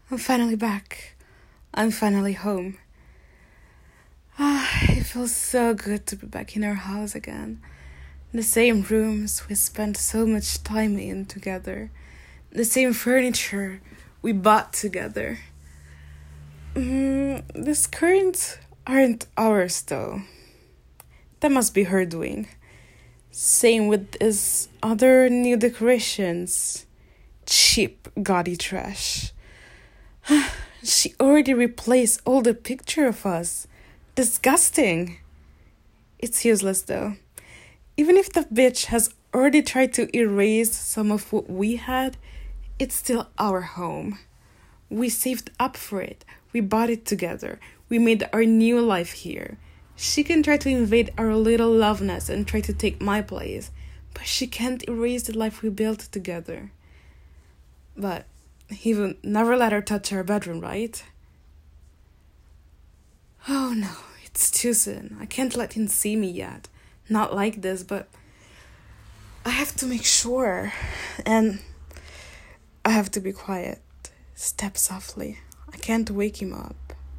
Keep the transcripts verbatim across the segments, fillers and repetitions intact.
I'm finally back. I'm finally home. Ah, it feels so good to be back in our house again. The same rooms we spent so much time in together. The same furniture we bought together. Mm, these curtains aren't ours though. That must be her doing. Same with these other new decorations. Cheap, gaudy trash. She already replaced all the picture of us. Disgusting. It's useless though. Even if the bitch has already tried to erase some of what we had, it's still our home. We saved up for it. We bought it together. We made our new life here. She can try to invade our little love nest and try to take my place, but she can't erase the life we built together. But he will never let her touch our bedroom, right? Oh no, it's too soon. I can't let him see me yet. Not like this, but I have to make sure. And I have to be quiet. Step softly. I can't wake him up.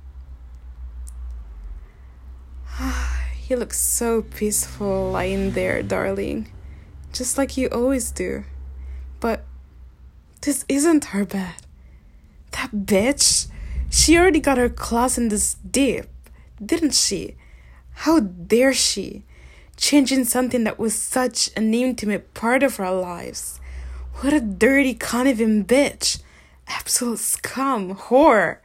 He looks so peaceful lying there, darling. Just like you always do. But this isn't her bed. That bitch, she already got her claws in this deep, didn't she? How dare she? Changing something that was such an intimate part of our lives. What a dirty, conniving bitch. Absolute scum, whore.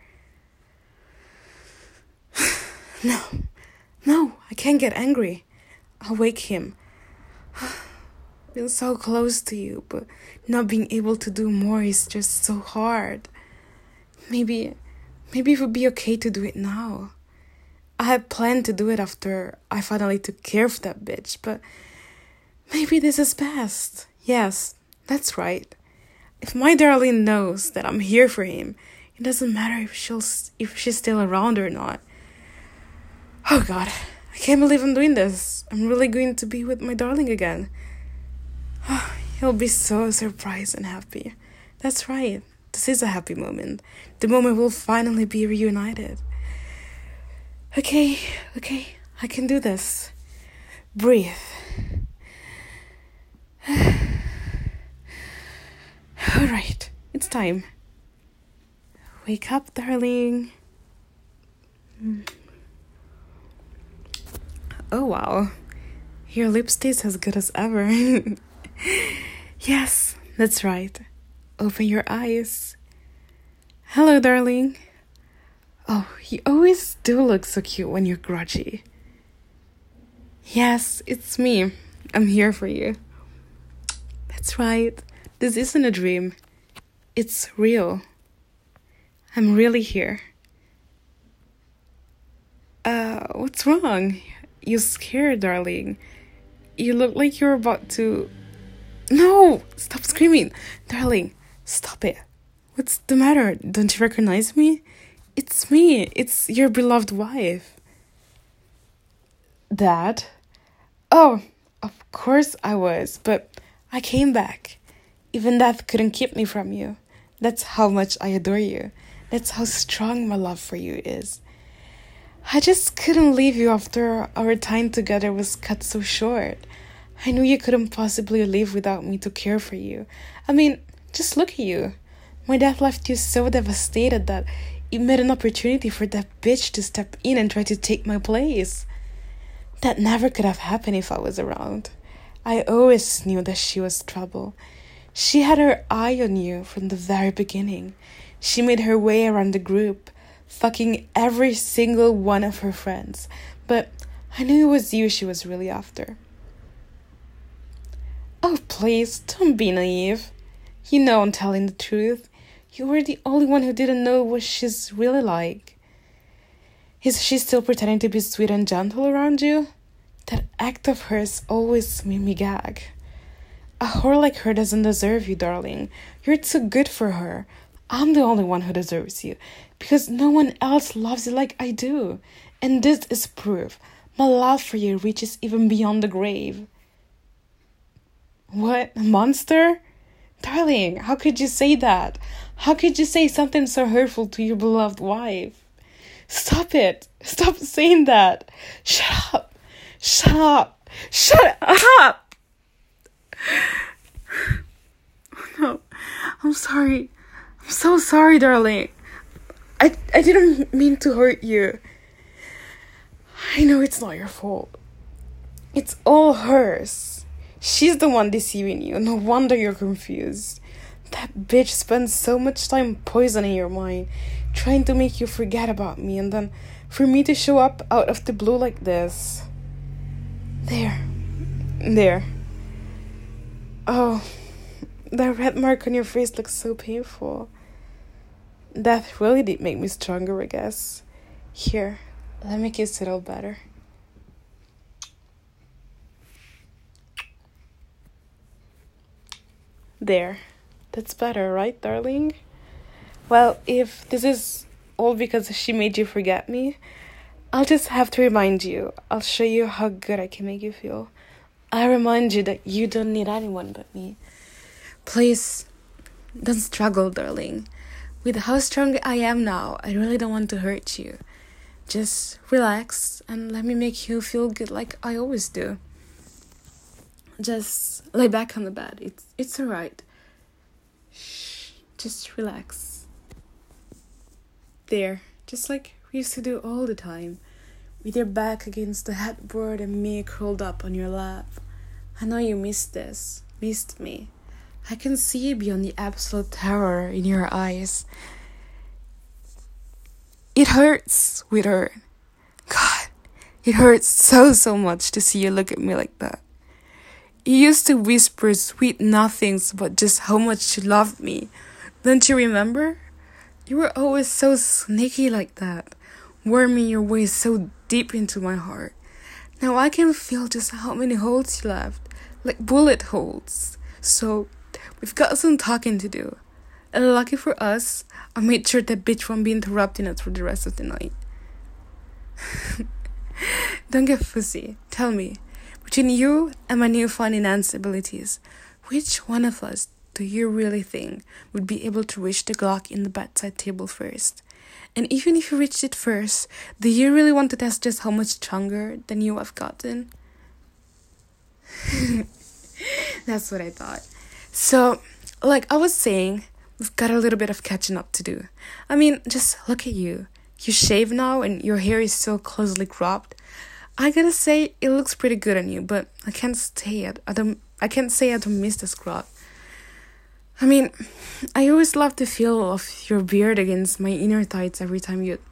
No, no, I can't get angry. I'll wake him. Been so close to you, but not being able to do more is just so hard. Maybe, maybe it would be okay to do it now. I had planned to do it after I finally took care of that bitch, but maybe this is best. Yes, that's right. If my darling knows that I'm here for him, it doesn't matter if she'll if she's still around or not. Oh God, I can't believe I'm doing this. I'm really going to be with my darling again. He'll be so surprised and happy. That's right. This is a happy moment. The moment we'll finally be reunited. Okay, okay, I can do this. Breathe. Alright, it's time. Wake up, darling. Oh wow, your lipstick's as good as ever. Yes, that's right. Open your eyes. Hello, darling. Oh, you always do look so cute when you're grudgy. Yes, it's me. I'm here for you. That's right. This isn't a dream. It's real. I'm really here. Uh, what's wrong? You're scared, darling. You look like you're about to... No! Stop screaming! Darling, stop it. What's the matter? Don't you recognize me? It's me. It's your beloved wife. Dad? Oh, of course I was, but I came back. Even that couldn't keep me from you. That's how much I adore you. That's how strong my love for you is. I just couldn't leave you after our time together was cut so short. I knew you couldn't possibly live without me to care for you. I mean, just look at you. My dad left you so devastated that it made an opportunity for that bitch to step in and try to take my place. That never could have happened if I was around. I always knew that she was trouble. She had her eye on you from the very beginning. She made her way around the group, fucking every single one of her friends. But I knew it was you she was really after. Oh, please, don't be naive. You know I'm telling the truth. You were the only one who didn't know what she's really like. Is she still pretending to be sweet and gentle around you? That act of hers always made me gag. A whore like her doesn't deserve you, darling. You're too good for her. I'm the only one who deserves you, because no one else loves you like I do. And this is proof. My love for you reaches even beyond the grave. What? A monster? Darling, how could you say that? How could you say something so hurtful to your beloved wife? Stop it. Stop saying that. Shut up. Shut up. Shut up. No. I'm sorry. I'm so sorry, darling. I, I didn't mean to hurt you. I know it's not your fault. It's all hers. She's the one deceiving you. No wonder you're confused. That bitch spends so much time poisoning your mind, trying to make you forget about me, and then for me to show up out of the blue like this. There. There. Oh, that red mark on your face looks so painful. That really did make me stronger, I guess. Here, let me kiss it all better. There. That's better, right, darling? Well, if this is all because she made you forget me, I'll just have to remind you. I'll show you how good I can make you feel. I'll remind you that you don't need anyone but me. Please, don't struggle, darling. With how strong I am now, I really don't want to hurt you. Just relax and let me make you feel good like I always do. Just lay back on the bed. It's it's alright. Shh, just relax. There, just like we used to do all the time. With your back against the headboard and me curled up on your lap. I know you missed this, missed me. I can see beyond the absolute terror in your eyes. It hurts with her. God, it hurts so, so much to see you look at me like that. You used to whisper sweet nothings about just how much you loved me. Don't you remember? You were always so sneaky like that, worming your way so deep into my heart. Now I can feel just how many holes you left, like bullet holes. So, we've got some talking to do. And lucky for us, I made sure that bitch won't be interrupting us for the rest of the night. Don't get fussy. Tell me, between you and my newfound enhanced abilities, which one of us do you really think would be able to reach the Glock in the bedside table first? And even if you reached it first, do you really want to test just how much stronger than you have gotten? That's what I thought. So, like I was saying, we've got a little bit of catching up to do. I mean, just look at you. You shave now and your hair is so closely cropped. I gotta say, it looks pretty good on you, but I can't stay it. I don't. I can't say I don't miss the scrub. I mean, I always love the feel of your beard against my inner thighs every time you...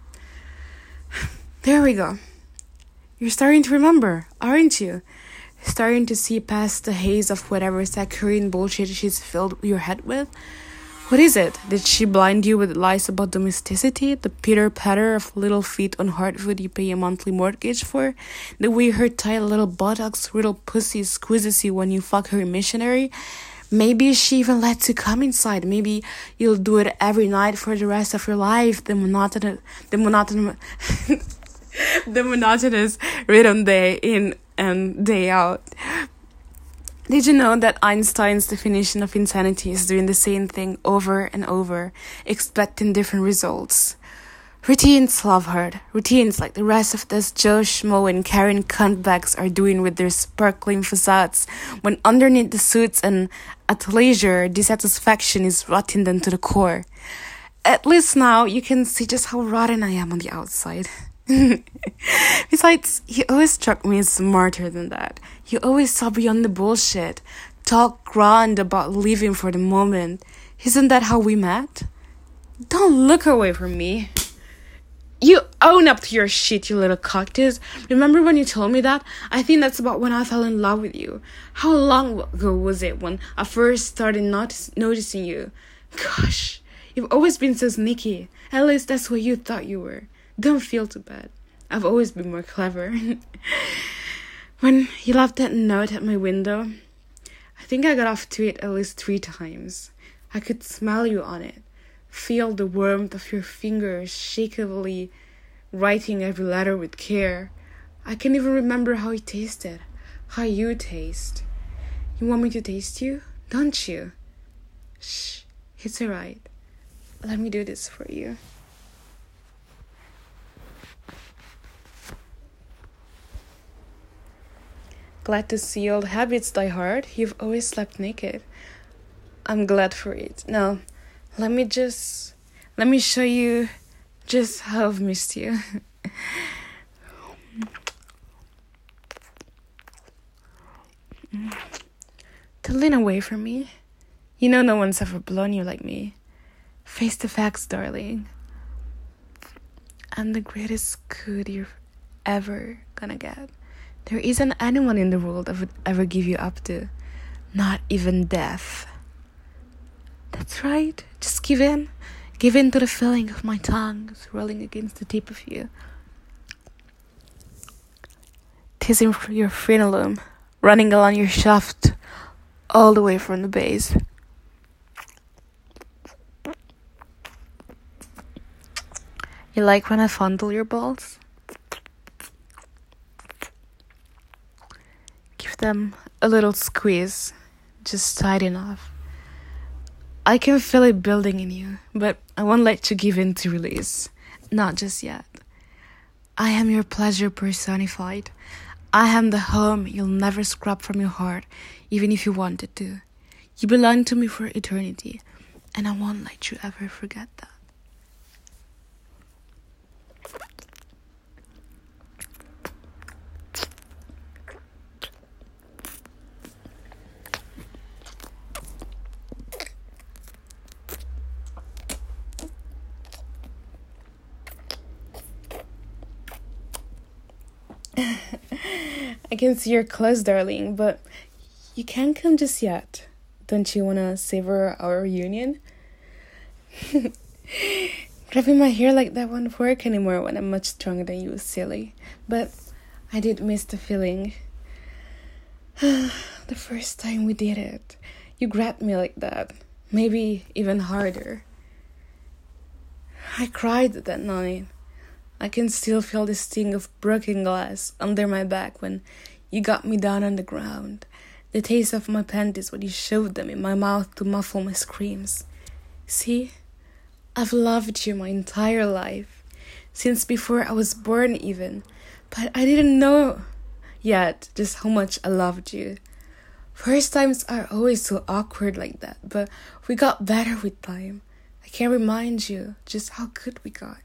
There we go. You're starting to remember, aren't you? Starting to see past the haze of whatever saccharine bullshit she's filled your head with? What is it? Did she blind you with lies about domesticity? The pitter-patter of little feet on hardwood you pay a monthly mortgage for? The way her tight little buttocks little pussy squeezes you when you fuck her missionary? Maybe she even lets you come inside. Maybe you'll do it every night for the rest of your life. The monotonous, the monotonous, the monotonous rhythm day in and day out. Did you know that Einstein's definition of insanity is doing the same thing over and over, expecting different results? Routines, love her. Routines like the rest of this Joe Schmo and Karen cuntbags are doing with their sparkling facades, when underneath the suits and athleisure, dissatisfaction is rotting them to the core. At least now you can see just how rotten I am on the outside. Besides, you always struck me as smarter than that. You always saw beyond the bullshit. Talk grand about living for the moment. Isn't that how we met? Don't look away from me. You own up to your shit, you little cactus. Remember when you told me that? I think that's about when I fell in love with you. How long ago was it when I first started not noticing you? Gosh, you've always been so sneaky. At least that's what you thought you were. Don't feel too bad. I've always been more clever. When you left that note at my window, I think I got off to it at least three times. I could smell you on it. Feel the warmth of your fingers shakily writing every letter with care. I can even remember how it tasted. How you taste. You want me to taste you? Don't you? Shh, it's alright. Let me do this for you. Glad to see old habits die hard. You've always slept naked. I'm glad for it. Now, let me just... Let me show you just how I've missed you. To lean away from me. You know no one's ever blown you like me. Face the facts, darling. I'm the greatest good you're ever gonna get. There isn't anyone in the world that would ever give you up to. Not even death. That's right. Just give in. Give in to the feeling of my tongue swirling against the tip of you. Teasing your frenulum, running along your shaft, all the way from the base. You like when I fondle your balls? Give them a little squeeze, just tight enough. I can feel it building in you, but I won't let you give in to release. Not just yet. I am your pleasure personified. I am the home you'll never scrub from your heart, even if you wanted to. You belong to me for eternity, and I won't let you ever forget that. I can see your clothes, darling, but you can't come just yet. Don't you want to savor our reunion? Grabbing my hair like that won't work anymore when I'm much stronger than you, silly. But I did miss the feeling. The first time we did it, you grabbed me like that. Maybe even harder. I cried that night. I can still feel the sting of broken glass under my back when you got me down on the ground. The taste of my panties when you shoved them in my mouth to muffle my screams. See, I've loved you my entire life, since before I was born even, but I didn't know yet just how much I loved you. First times are always so awkward like that, but we got better with time. I can't remind you just how good we got.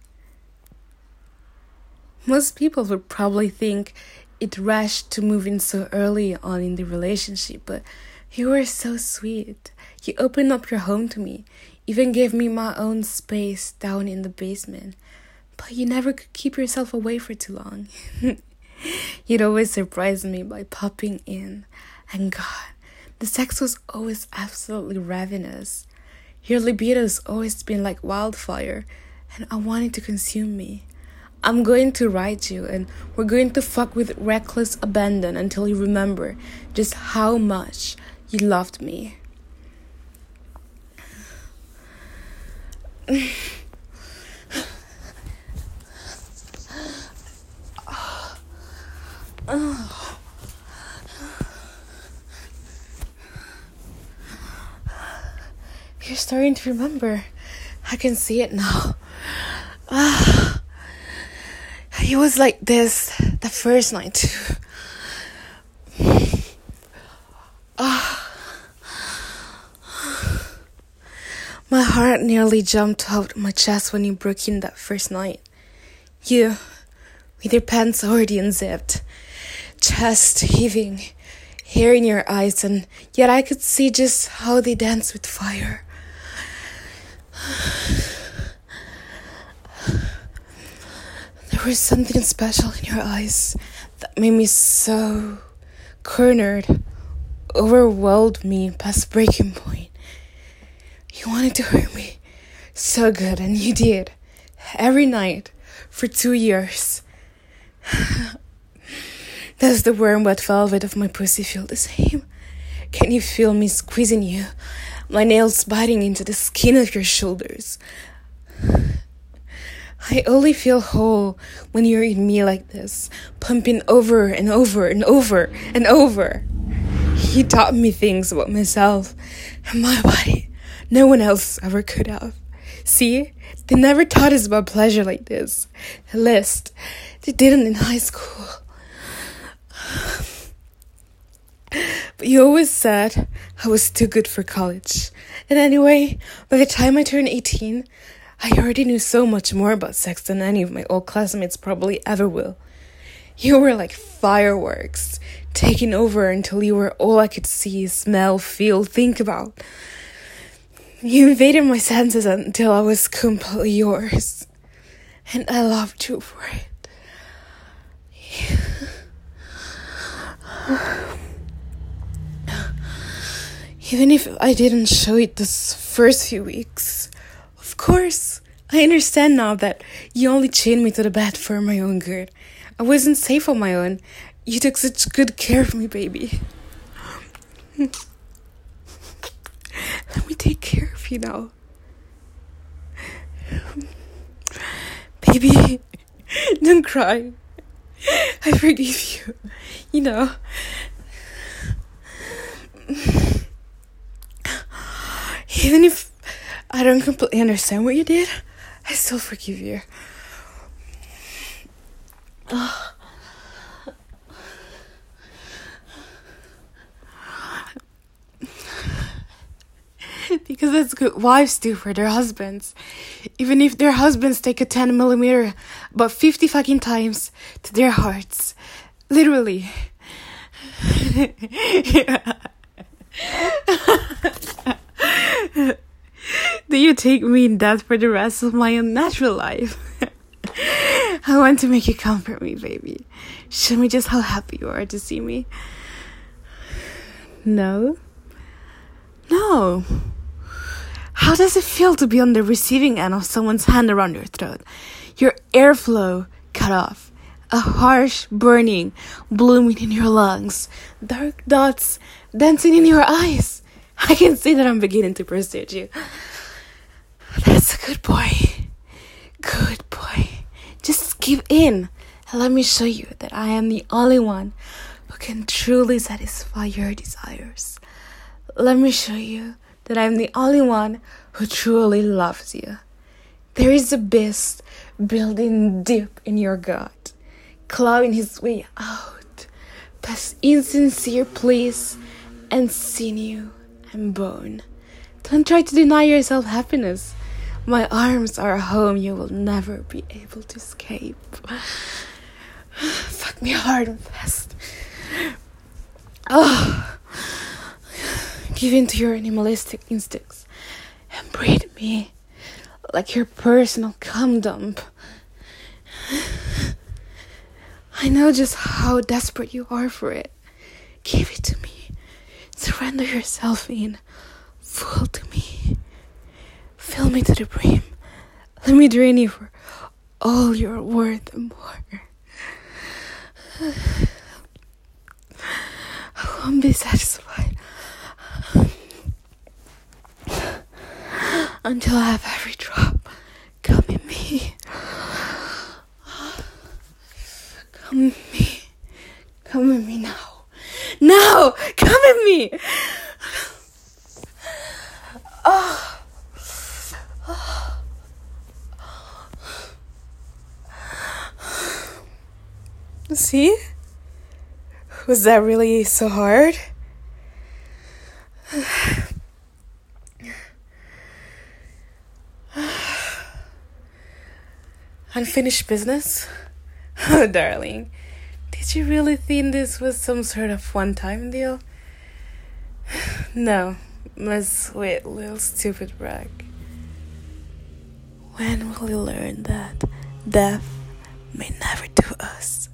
Most people would probably think it rash to move in so early on in the relationship, but you were so sweet. You opened up your home to me, even gave me my own space down in the basement. But you never could keep yourself away for too long. You'd always surprise me by popping in. And God, the sex was always absolutely ravenous. Your libido's always been like wildfire, and I wanted to consume me. I'm going to ride you, and we're going to fuck with reckless abandon until you remember just how much you loved me. Oh. You're starting to remember. I can see it now. Ah. It was like this the first night too. Oh. My heart nearly jumped out my chest when you broke in that first night. You, with your pants already unzipped, chest heaving, hair in your eyes, and yet I could see just how they danced with fire. There was something special in your eyes that made me so cornered, overwhelmed me past breaking point. You wanted to hurt me so good, and you did. Every night for two years. Does the warm wet velvet of my pussy feel the same? Can you feel me squeezing you? My nails biting into the skin of your shoulders. I only feel whole when you're in me like this, pumping over and over and over and over. He taught me things about myself and my body no one else ever could have. See? They never taught us about pleasure like this. At least, they didn't in high school. But you always said I was too good for college. And anyway, by the time I turned eighteen, I already knew so much more about sex than any of my old classmates probably ever will. You were like fireworks, taking over until you were all I could see, smell, feel, think about. You invaded my senses until I was completely yours. And I loved you for it. Even if I didn't show it this first few weeks, of course, I understand now that you only chained me to the bed for my own good. I wasn't safe on my own. You took such good care of me, baby. Let me take care of you now. Baby, don't cry. I forgive you. You know. Even if I don't completely understand what you did, I still forgive you. Oh. Because that's good wives do for their husbands. Even if their husbands take a ten millimeter about fifty fucking times to their hearts. Literally. Do you take me in that for the rest of my unnatural life? I want to make you comfort me, baby. Show me just how happy you are to see me. No? No. How does it feel to be on the receiving end of someone's hand around your throat? Your airflow cut off. A harsh burning blooming in your lungs. Dark dots dancing in your eyes. I can see that I'm beginning to pursue you. That's a good boy. Good boy. Just give in and let me show you that I am the only one who can truly satisfy your desires. Let me show you that I'm the only one who truly loves you. There is a beast building deep in your gut, clawing his way out, past insincere pleas and sinew and bone. Don't try to deny yourself happiness. My arms are a home you will never be able to escape. Fuck me hard and fast. Oh. Give in to your animalistic instincts and breathe me like your personal cum dump. I know just how desperate you are for it. Give it to me. Surrender yourself in full to me. Fill me to the brim. Let me drain you for all you're worth and more. I won't be satisfied until I have every drop come in me. Come in me. Come in me now. Now! Come in me! Oh. Oh. See? Was that really so hard? Unfinished business? Oh, darling. Did you really think this was some sort of one-time deal? No, my sweet little stupid brag. When will you learn that death may never do us?